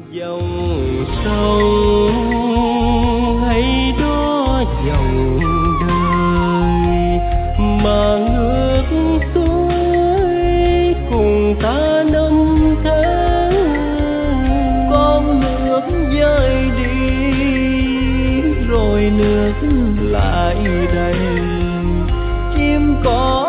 Dòng sông hay đó dòng đời mà ngược xuôi cùng ta năm tháng, con nước rơi đi rồi nước lại đầy, chim cỏ